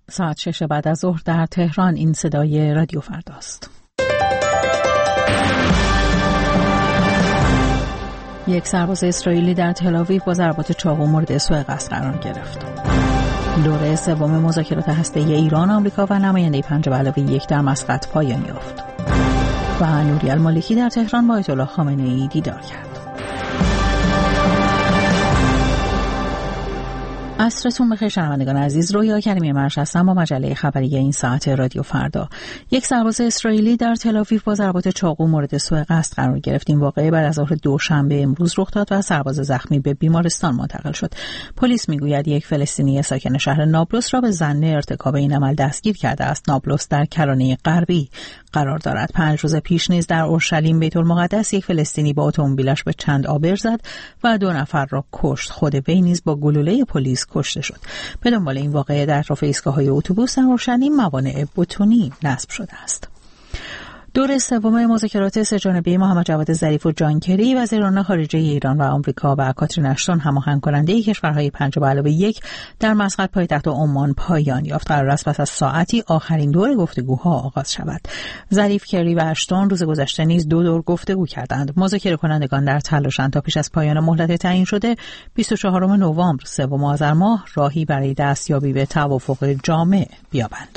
ساعت 6 بعد از ظهر در تهران. این صدای رادیو فرداست. یک سرباز اسرائیلی در تل‌آویو با ضربات چاقو مورد سوء قصد قرار گرفت. دوره سوم مذاکرات هسته‌ای ایران، آمریکا و نماینده 5+1 در مسقط پایان یافت. و نوری المالکی در تهران با آیت الله خامنه‌ای دیدار کرد. عصرتون بخیر شنوندگان عزیز. رویا کریمی مرش هستم با مجله خبری این ساعت رادیو فردا. یک سرباز اسرائیلی در تل‌آویو با ضربات چاقو مورد سوء قصد قرار گرفت. این واقعه بعد از ظهر دوشنبه امروز رخ داد و سرباز زخمی به بیمارستان منتقل شد. پلیس میگوید یک فلسطینی ساکن شهر نابلس را به ظن ارتکاب این عمل دستگیر کرده است. نابلس در کرانه غربی قرار دارد. 5 روز پیش نیز در اورشلیم بیت المقدس یک فلسطینی با اتومبیلش به چند آبر زد و 2 نفر را کشت. خود وی نیز با گلوله پلیس کشته شد. به دنبال این واقعه در اطراف ایستگاه‌های اتوبوس در اورشلیم موانع بتونی نصب شده است. دوره سوم مذاکرات سه‌جانبه محمد جواد ظریف و جان کری، وزیران خارجه ایران و آمریکا و کاترین اشتون هماهنگ کننده کشورهای 5+1 در مسقط پایتخت عمان پایان یافت. قرار است پس از ساعتی آخرین دور گفتگوها آغاز شود. ظریف، کری و اشتون روز گذشته نیز 2 دور گفتگو کردند. مذاکره کنندگان در تلاشند تا پیش از پایان مهلت تعیین شده 24 نوامبر 3 آذر ماه راهی برای دستیابی به توافق جامع بیابند.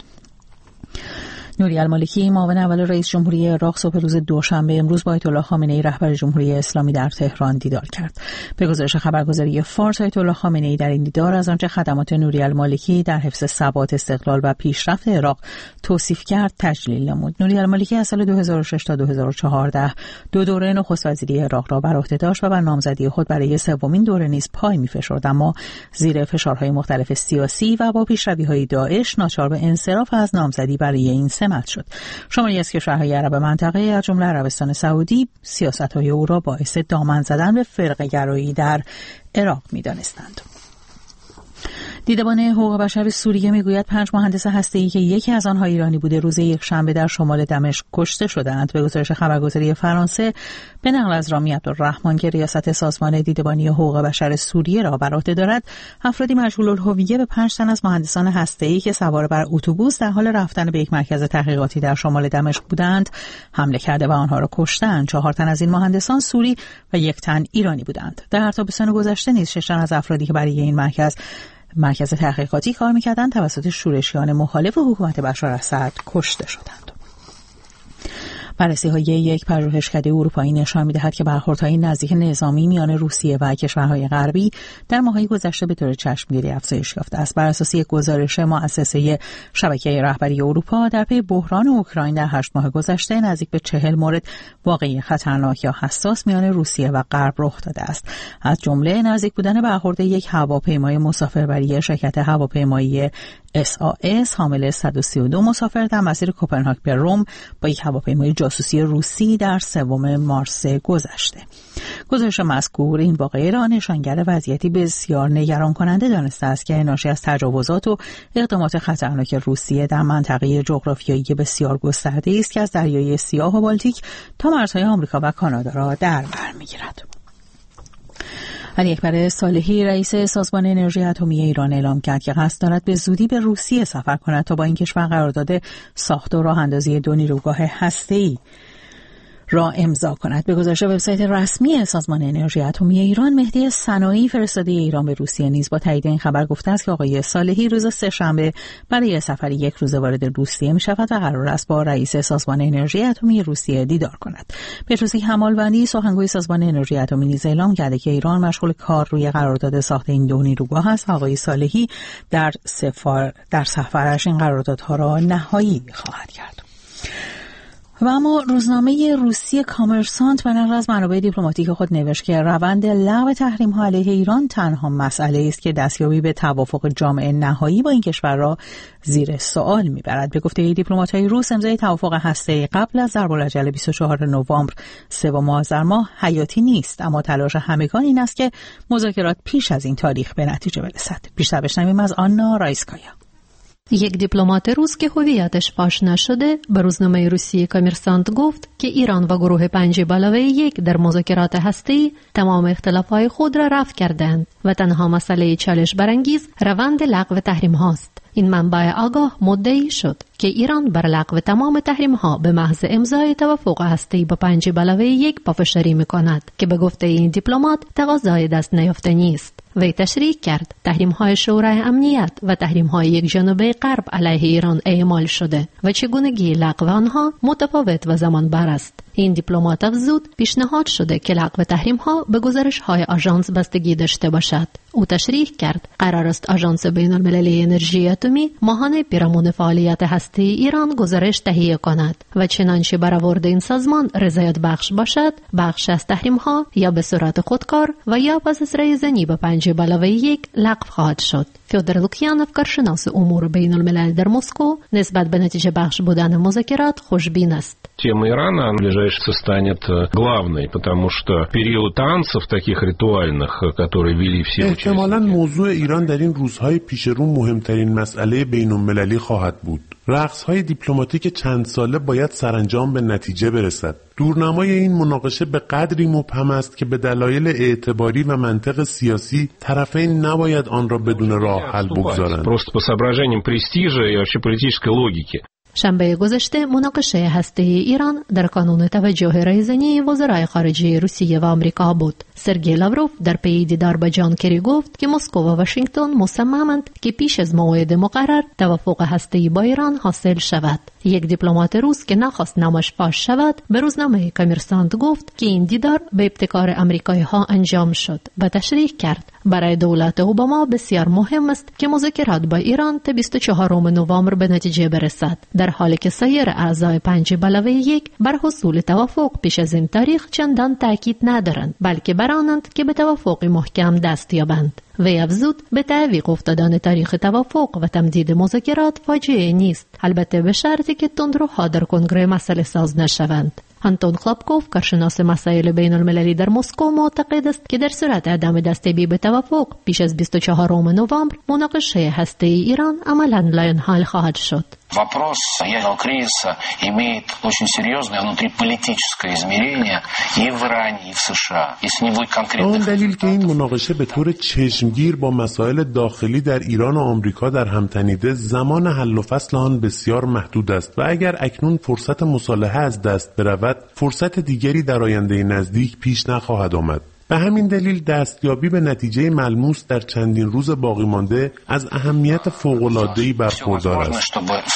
نوری المالکی، معاون اول رئیس جمهوری عراق، صبح روز دوشنبه امروز با آیت الله خامنه‌ای رهبر جمهوری اسلامی در تهران دیدار کرد. به گزارش خبرگزاری فارس، آیت الله خامنه‌ای در این دیدار از آنچه خدمات نوری المالکی در حفظ ثبات، استقلال و پیشرفت عراق توصیف کرد تجلیل نمود. نوری المالکی از سال 2006 تا 2014 2 دوره نخست وزیری عراق را بر عهده داشت و بر نامزدی خود برای سومین دوره نیز پای می‌فشرد، اما زیر فشارهای مختلف سیاسی و با پیشروی‌های داعش ناچار به انصراف از نامزدی برای این سمت شد. شماری از کشورهای عرب منطقه از جمله عربستان سعودی سیاست‌های او را باعث دامن زدن به فرقه‌گرایی در عراق می‌دانستند. دیدبان حقوق بشر سوریه میگوید 5 مهندس هسته‌ای که یکی از آنها ایرانی بوده روز یکشنبه در شمال دمشق کشته شدند. به گزارش خبرگزاری فرانسه به نقل از رامی عبدالرحمن که ریاست سازمان دیدبانی حقوق بشر سوریه را بر عهده دارد، افرادی مجهول الهویه به 5 تن از مهندسان هسته‌ای که سوار بر اتوبوس در حال رفتن به یک مرکز تحقیقاتی در شمال دمشق بودند حمله کرده و آنها را کشتند. 4 تن از این مهندسان سوری و 1 تن ایرانی بودند. در تابستان گذشته نیز 6 تن از افرادی که برای این مرکز تحقیقاتی کار می‌کردند توسط شورشیان مخالف حکومت بشار اسد کشته شدند. بررسی‌های یک پژوهشکده اروپایی نشان می‌دهد که برخوردهای نزدیک نظامی میان روسیه و کشورهای غربی در ماه‌های گذشته به طور چشمگیری افزایش یافته است. بر اساس یک گزارش مؤسسه شبکه رهبری اروپا، در پی بحران اوکراین در 8 ماه گذشته نزدیک به 40 مورد واقعی خطرناک یا حساس میان روسیه و غرب رخ داده است. از جمله نزدیک بودن برخورد یک هواپیمای مسافربری شرکت هواپیمایی SAS حامل 132 مسافر در مسیر کوپنهاگ به روم با یک هواپیمای جاسوسی روسی در 3 مارس گذشته. گزارش مذکور این واقعه را نشانگر وضعیتی بسیار نگران کننده دانسته است که ناشی از تجاوزات و اقدامات خطرناک روسیه در منطقه جغرافیایی بسیار گسترده است که از دریای سیاه و بالتیک تا مرزهای آمریکا و کانادا را در بر می‌گیرد. علی اکبر صالحی، رئیس سازمان انرژی اتمی ایران، اعلام کرد که قصد دارد به زودی به روسیه سفر کند تا با این کشور قرارداد ساخت و راه‌اندازی 2 نیروگاه هسته‌ای را امضا کند. به گزارش وبسایت رسمی سازمان انرژی اتمی ایران، مهدی صناعی، فرستاده ایران به روسیه، نیز با تایید این خبر گفته است که آقای صالحی روز سه‌شنبه برای سفری 1 روزه وارد روسیه می‌شود و قرار است با رئیس سازمان انرژی اتمی روسیه دیدار کند. بهروز همالوندی، سخنگوی سازمان انرژی اتمی، نیز اعلام کرده که ایران مشغول کار روی قرارداد ساخت این 2 نیروگاه است. آقای صالحی در سفرش این قراردادها را نهایی خواهد کرد. و اما روزنامه روسی کامرسانت به نقل از منابع دیپلماتیک خود نوشت که روند لغو تحریم‌ها علیه ایران تنها مسئله است که دستیابی به توافق جامع نهایی با این کشور را زیر سوال می‌برد. به گفته دیپلمات‌های روس، امضای توافق هسته‌ای قبل از ضرب‌العجل 24 نوامبر 3 آذر ماه حیاتی نیست، اما تلاش همگان این است که مذاکرات پیش از این تاریخ به نتیجه برسد. بیشتر بشنویم از آنا رایسکایا. یک دیپلمات روس که هویتش فاش نشده به روزنامه روسی کامرسانت گفت که ایران و گروه 5+1 در مذاکرات هسته‌ای تمام اختلافات خود را رفع کردند و تنها مسئله چالش برانگیز روند لغو تحریم هاست. این منبع آگاه مدعی شد که ایران بر لغو تمام تحریم‌ها به محض امضای توافق هسته‌ای با پنجبلوه 1 پافشاری می‌کند که به گفته این دیپلمات تقاضای دست نیافتنی است. وی تشریح کرد تحریم‌های شورای امنیت و تحریم‌های یک جانبه غرب علیه ایران اعمال شده و چگونگی لغو آنها متفاوت و زمانبر است. این دیپلمات افزود پیشنهاد شده که لغو تحریم‌ها به گزارش‌های آژانس بستگی داشته باشد. او تشریح کرد قرار است آژانس بین‌المللی انرژی اتمی ماهانه پیرامون فعالیت هسته‌ای ایران گزارش تهیه کند و چنانچه برآورد این سازمان رضایت بخش باشد بخش از تحریم‌ها یا به صورت خودکار و یا پس از رایزنی به پنجبلوه 1 لغو خواهد شد. فیودور لوکیانوف کارشناس امور بین‌الملل در مسکو نسبت به نتیجه بخش بودن مذاکرات خوشبین است. Тема Ирана в ближайшее станет главной, потому что период танцев таких ритуальных, которые вели все участники. احتمالاً موضوع ایران در این روزهای پیش رو مهمترین مسئله بین‌المللی خواهد بود. رقص‌های دیپلماتیک چند ساله باید سرانجام به نتیجه برسد. دورنمای این مناقشه به قدری مبهم است که به دلایل اعتباری و منطق سیاسی طرفین نباید آن را بدون راه حل بگذارند. Просто по соображениям престижа и вообще политической логики. شنبه گذشته مناقشه هسته‌ای ایران در کانون توجه رئیس‌جمهوری وزرای خارجه روسیه و آمریکا بود. سرگئی لاوروف در پی دیدار با جان کری گفت که مسکو و واشنگتن مصممند که پیش از موعد مقرر توافق هسته‌ای با ایران حاصل شود. یک دیپلمات روس که نخواست نامش فاش شود به روزنامه کامرسانت گفت که این دیدار به ابتکار آمریکایی‌ها انجام شد و تشریح کرد برای دولت اوباما بسیار مهم است که مذاکرات با ایران تا 24 نوامبر به نتیجه برسد، در حالی که سایر اعضای پنجبلوه 1 بر حصول توافق پیش از این تاریخ چندان تاکید ندارند، بلکه برانند که به توافق محکم دست یابند. وی افزود به تعویق افتادن تاریخ توافق و تمدید مذاکرات فاجعه نیست، البته به شرطی که تندروها در کنگره مسئله ساز نشوند. آنتون خلابکوف کارشناس مسائل بین المللی در مسکو معتقد است که در صورت عدم دستیابی به توافق پیش از 24 نوامبر مناقشه هسته‌ای ایران عملاً لاینحال خواهد شد. Вопрос ядерного кризиса имеет очень серьезное внутриполитическое измерение и в Иране, и в США. Если не будет конкретных... آن دلیل که این مناقشه به طور چشمگیر با مسائل داخلی در ایران و آمریکا در هم تنیده، زمان حل و فصل آن بسیار محدود است و اگر اکنون فرصت مصالحه از دست برود، فرصت دیگری در آینده نزدیک پیش نخواهد آمد. به همین دلیل دستیابی به نتیجه ملموس در چندین روز باقی مانده از اهمیت فوق‌العاده‌ای برخوردار است.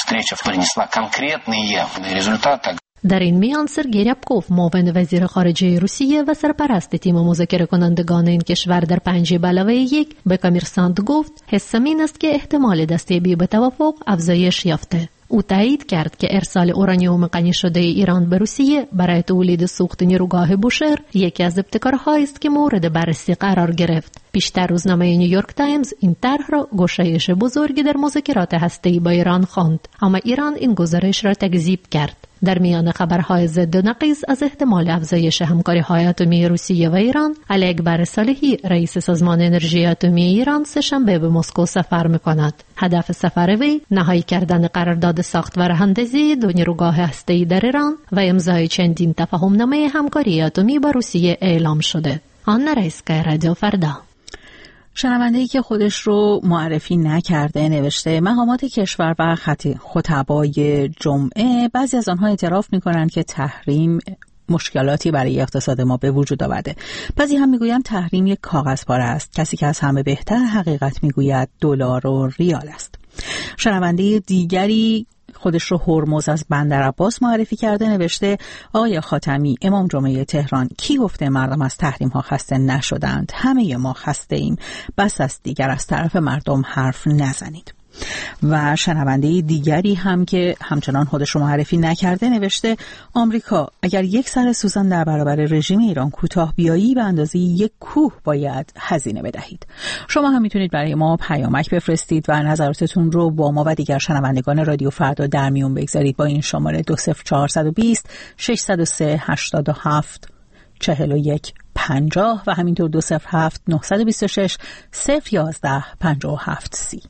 در این میان سرگئی ریابکوف معاون وزیر خارجه روسیه و سرپرست تیم مذاکره کنندگان این کشور در پنجبلوه 1 به کامرسانت گفت حسم این است که احتمال دستیابی به توافق افزایش یافته. او تایید کرد که ارسال اورانیوم غنی شده ایران به روسیه برای تولید سوخت نیروگاه بوشهر یکی از ابتکارهایی است که مورد بررسی قرار گرفت. پیشتر روزنامه نیویورک تایمز این طرح را گشایش بزرگی در مذاکرات هسته‌ای با ایران خواند، اما ایران این گزارش را تکذیب کرد. در میان خبرهای ضد و نقیض از احتمال افزایش همکاری‌های اتمی روسیه و ایران، علی اکبر صالحی رئیس سازمان انرژی اتمی ایران سه‌شنبه به مسکو سفر می‌کند. هدف سفر وی نهایی کردن قرارداد ساخت و راه‌اندازی دو نیروگاه هسته‌ای در ایران و امضای چندین تفاهم‌نامه همکاری اتمی با روسیه اعلام شده. آن رئیس‌گاه رادیو فردا. شنونده‌ای که خودش رو معرفی نکرده نوشته مقامات کشور و خطبای جمعه بعضی از آنها اعتراف می‌کنند که تحریم مشکلاتی برای اقتصاد ما به وجود آورده. بعضی هم میگویند تحریم یک کاغذپاره است. کسی که از همه بهتر حقیقت میگوید دلار و ریال است. شنونده دیگری خودش رو هرمز از بندر عباس معرفی کرده نوشته آقای خاتمی، امام جمعه تهران کی گفته مردم از تحریم ها خسته نشدند؟ همه ما خسته ایم، بس است دیگر از طرف مردم حرف نزنید. و شنونده دیگری هم که همچنان خودش رو معرفی نکرده نوشته آمریکا اگر یک سر سوزن در برابر رژیم ایران کوتاه بیایی به اندازه یک کوه باید هزینه بدهید. شما هم میتونید برای ما پیامک بفرستید و نظراتتون رو با ما و دیگر شنوندگان رادیو فردا در میون بگذارید با این شماره 20420 603 87 41 50 و همینطور 207 926 011 57 30.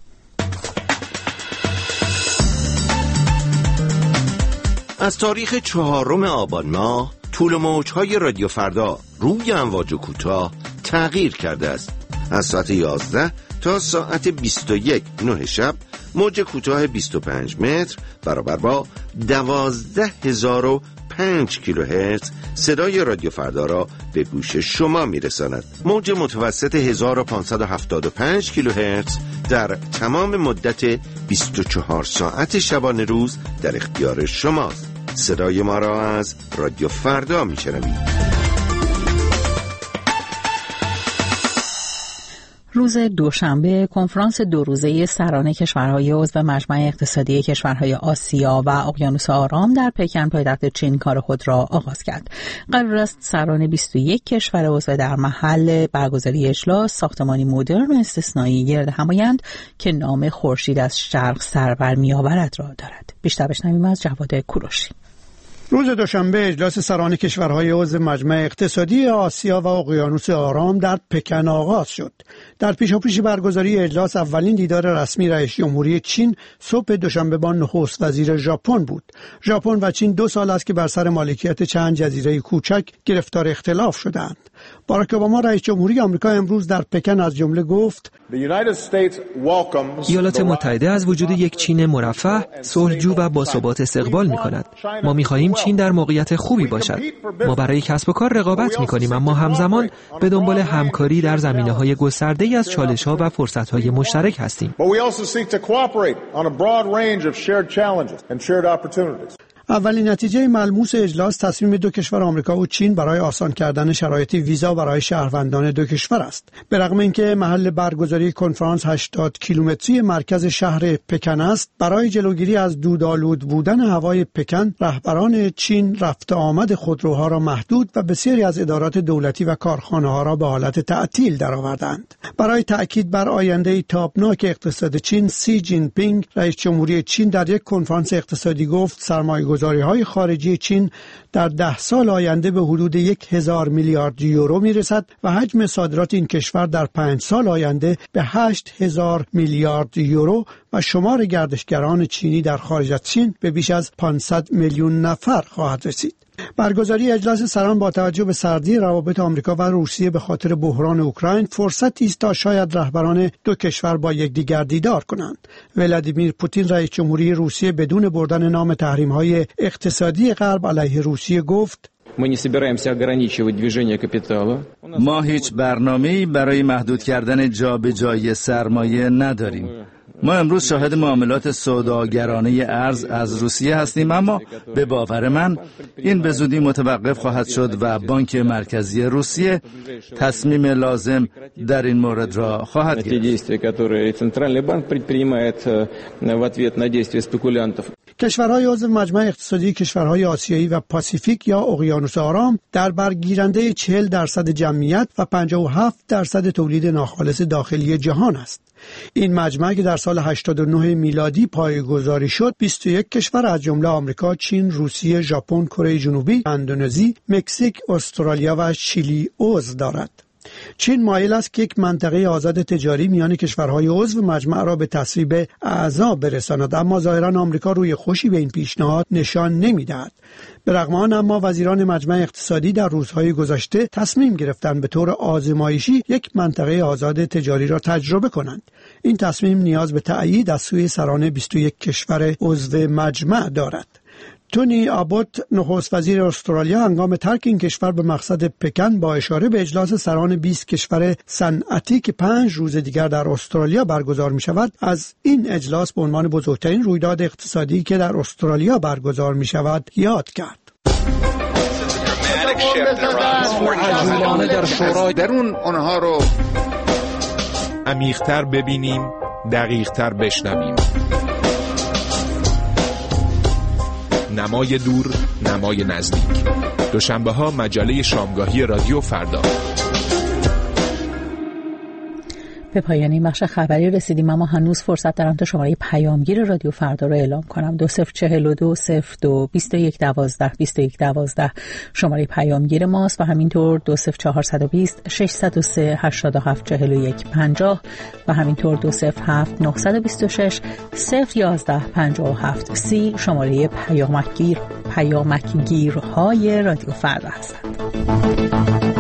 از تاریخ 4 آبان ماه طول و موج‌های رادیو فردا روی امواج کوتاه تغییر کرده است. از ساعت 11 تا ساعت 21:09 شب موج کوتاه 25 متر برابر با 12005 کیلوهرتز صدای رادیو فردا را به گوش شما میرساند. موج متوسط 1575 کیلوهرتز در تمام مدت 24 ساعت شبانه روز در اختیار شماست. صدای ما را از رادیو فردا میشنوید. روز دوشنبه کنفرانس 2 روزه سران کشورهای عضو مجمع اقتصادی کشورهای آسیا و اقیانوس آرام در پکن پایتخت چین کار خود را آغاز کرد. قرار است سران 21 کشور عضو در محل برگزاری اجلاس ساختمانی مدرن و استثنایی گرد هم آیند که نام خورشید از شرق سر بر می‌آورد را دارد. بیشتر بشنویم از جواد کوروشی. روز دوشنبه اجلاس سران کشورهای عضو مجمع اقتصادی آسیا و اقیانوس آرام در پکن آغاز شد. در پیشاپیش برگزاری اجلاس اولین دیدار رسمی رئیس جمهوری چین صبح دوشنبه با نخست وزیر ژاپن بود. ژاپن و چین 2 سال است که بر سر مالکیت چند جزیره کوچک گرفتار اختلاف شدند. باراک اوباما رئیس جمهوری آمریکا امروز در پکن از جمله گفت: ایالات متحده از وجود یک چین مرفه، صلحجو و باثبات استقبال می‌کند. ما می‌خواهیم چین در موقعیت خوبی باشد. ما برای کسب و کار رقابت می‌کنیم، اما همزمان به دنبال همکاری در زمینه‌های گسترده‌ای از چالش‌ها و فرصت‌های مشترک هستیم. اولین نتیجه ملموس اجلاس تصمیم 2 کشور آمریکا و چین برای آسان کردن شرایط ویزا برای شهروندان 2 کشور است. به رغم اینکه محل برگزاری کنفرانس 80 کیلومتری مرکز شهر پکن است، برای جلوگیری از دودآلود بودن هوای پکن، رهبران چین رفت آمد خودروها را محدود و بسیاری از ادارات دولتی و کارخانه‌ها را به حالت تعطیل درآوردند. برای تأکید بر آینده تابناک اقتصاد چین، سی جین پینگ رئیس جمهوری چین در یک کنفرانس اقتصادی گفت سرمایه‌گذاری‌های خارجی چین در 10 سال آینده به حدود 1000 میلیارد یورو میرسد و حجم صادرات این کشور در 5 سال آینده به 8000 میلیارد یورو و شمار گردشگران چینی در خارج از چین به بیش از 500 میلیون نفر خواهد رسید. برگزاری اجلاس سران با توجه به سردی روابط آمریکا و روسیه به خاطر بحران اوکراین فرصتی است تا شاید رهبران 2 کشور با یکدیگر دیدار کنند. ولادیمیر پوتین رئیس جمهوری روسیه بدون بردن نام تحریم‌های اقتصادی غرب علیه روسیه گفت: ما هیچ برنامه‌ای برای محدود کردن جابجایی سرمایه نداریم. ما امروز شاهد معاملات سوداگرانه ارز از روسیه هستیم، اما به باور من این به زودی متوقف خواهد شد و بانک مرکزی روسیه تصمیم لازم در این مورد را خواهد گرفت. کشورهای عضو مجمع اقتصادی کشورهای آسیایی و پاسیفیک یا اقیانوس آرام در برگیرنده 40% جمعیت و 57% تولید ناخالص داخلی جهان است. این مجمع که در سال 89 میلادی پایه‌گذاری شد، 21 کشور از جمله آمریکا، چین، روسیه، ژاپن، کره جنوبی، اندونزی، مکزیک، استرالیا و شیلی عضو دارد. چین مایل است که یک منطقه آزاد تجاری میان کشورهای عضو مجمع را به تصویب اعضا برساند، اما ظاهرا آمریکا روی خوشی به این پیشنهاد نشان نمی‌دهد. به رغم آن اما وزیران مجمع اقتصادی در روزهای گذشته تصمیم گرفتند به طور آزمایشی یک منطقه آزاد تجاری را تجربه کنند. این تصمیم نیاز به تأیید از سوی سران 21 کشور عضو مجمع دارد. تونی آبوت نخست وزیر استرالیا هنگام ترک این کشور به مقصد پکن با اشاره به اجلاس سران 20 کشور صنعتی که 5 روز دیگر در استرالیا برگزار می شود، از این اجلاس به عنوان بزرگترین رویداد اقتصادی که در استرالیا برگزار می شود یاد کرد. درون آنها رو عمیق‌تر ببینیم، دقیق‌تر بشنویم. نمای دور، نمای نزدیک. دوشنبه‌ها مجله شامگاهی رادیو فردا. به پایان این بخش خبری رسیدیم، اما هنوز فرصت دارم تا شماره پیامگیر رادیو فردا را اعلام کنم. 2042022112 شماره پیامگیر ماست و همینطور 20420-603-874150 و همینطور 207-926-01157 شماره پیامکگیرهای رادیو فردا هستند.